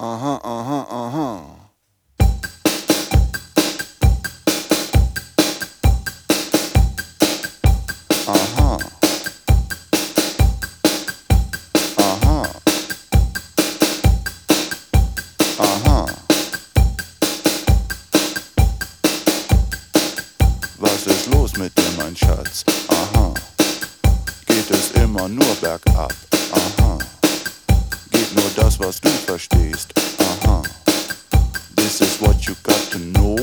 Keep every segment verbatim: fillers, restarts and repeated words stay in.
Aha, aha, aha. Aha. Aha. Aha. Was ist los mit dir, mein Schatz? Aha. Geht es immer nur bergab? Aha. Geht nur das, was du verstehst? Aha. This is what you got to know.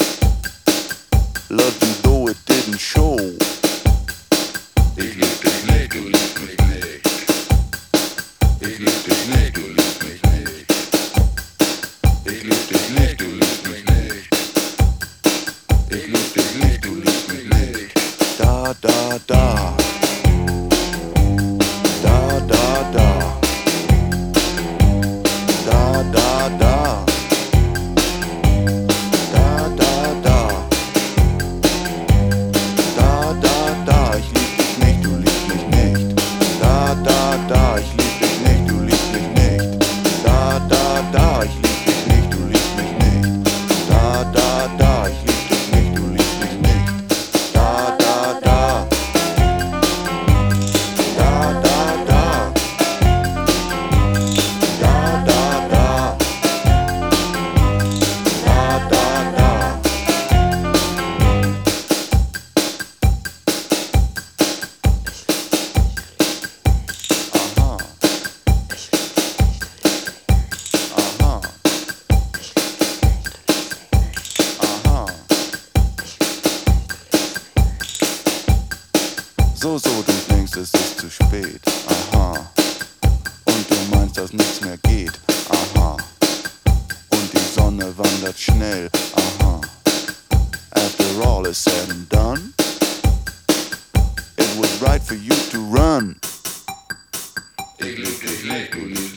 Love you though it didn't show. Ich lieb dich nicht, du liebst mich nicht. Ich lieb dich nicht, du liebst mich nicht. Ich lieb dich nicht, du liebst mich nicht. Ich lieb dich nicht, du liebst mich nicht. Da, da, da. Da, da, da. Da, da, da. Da, da, da. Da, da, da. Ich lieb dich nicht, du liebst mich nicht. Da, da, da. Ich lieb dich nicht, du liebst mich nicht. Da, da, da. Ich lieb dich nicht, du liebst mich nicht. Da, da, da. Ich lieb dich nicht, du liebst mich nicht. Da, da, da. Da, da, da. Da, da, da. Da, da, da. Aha. Aha. Aha. So, so, du denkst, es ist zu spät. Aha. Und du meinst, dass nichts mehr geht. Aha. Und die Sonne wandert schnell. Aha. After all is said and done, it was right for you to run. Ich lieb dich nicht, du liebst